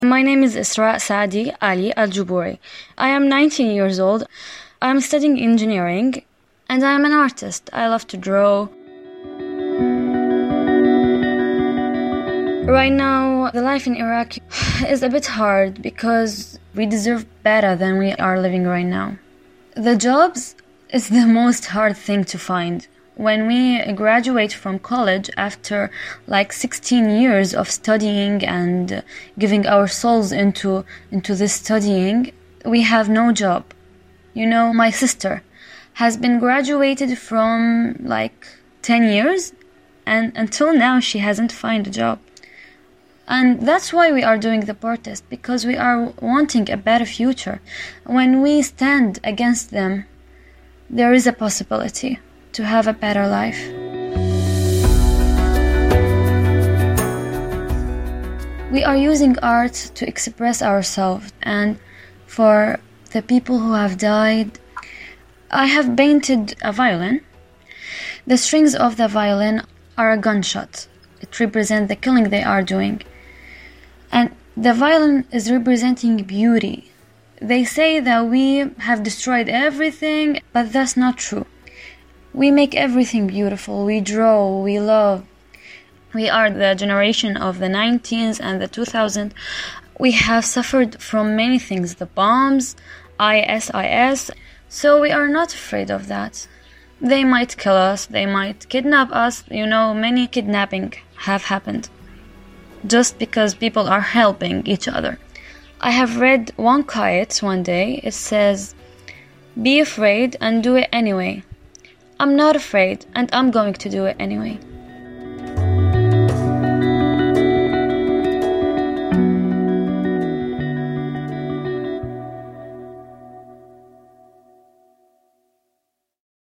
My name is Isra Saadi Ali Al-Jubouri. I am 19 years old. I am studying engineering and I am an artist. I love to draw. Right now, the life in Iraq is a bit hard because we deserve better than we are living right now. The jobs is the most hard thing to find. When we graduate from college after 16 years of studying and giving our souls into this studying, we have no job. You know, my sister has been graduated from 10 years and until now she hasn't found a job. And that's why we are doing the protest, because we are wanting a better future. When we stand against them, there is a possibility to have a better life. We are using art to express ourselves, and for the people who have died, I have painted a violin. The strings of the violin are a gunshot. It represents the killing they are doing. And the violin is representing beauty. They say that we have destroyed everything, but that's not true. We make everything beautiful. We draw, we love. We are the generation of the 19s and the 2000s. We have suffered from many things, the bombs, ISIS. So we are not afraid of that. They might kill us, they might kidnap us. You know, many kidnapping have happened just because people are helping each other. I have read one quote one day. It says, "Be afraid and do it anyway." I'm not afraid and I'm going to do it anyway.